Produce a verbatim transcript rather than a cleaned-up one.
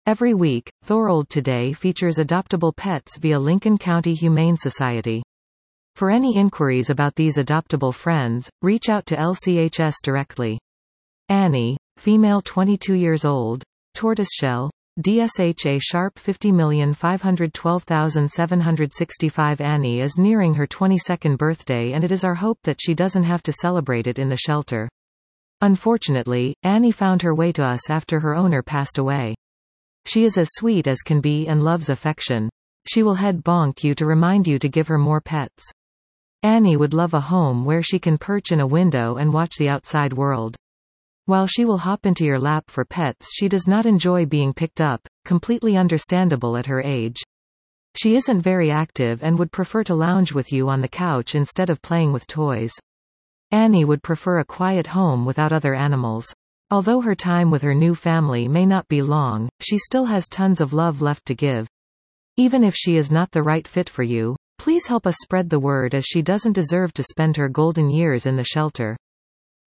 Every week, Thorold Today features adoptable pets via Lincoln County Humane Society. For any inquiries about these adoptable friends, reach out to L C H S directly. Annie, female twenty-two years old, tortoiseshell, D S H A sharp fifty million five hundred twelve thousand seven hundred sixty-five. Annie is nearing her twenty-second birthday, and it is our hope that she doesn't have to celebrate it in the shelter. Unfortunately, Annie found her way to us after her owner passed away. She is as sweet as can be and loves affection. She will head bonk you to remind you to give her more pets. Annie would love a home where she can perch in a window and watch the outside world. While she will hop into your lap for pets, she does not enjoy being picked up, completely understandable at her age. She isn't very active and would prefer to lounge with you on the couch instead of playing with toys. Annie would prefer a quiet home without other animals. Although her time with her new family may not be long, she still has tons of love left to give. Even if she is not the right fit for you, please help us spread the word, as she doesn't deserve to spend her golden years in the shelter.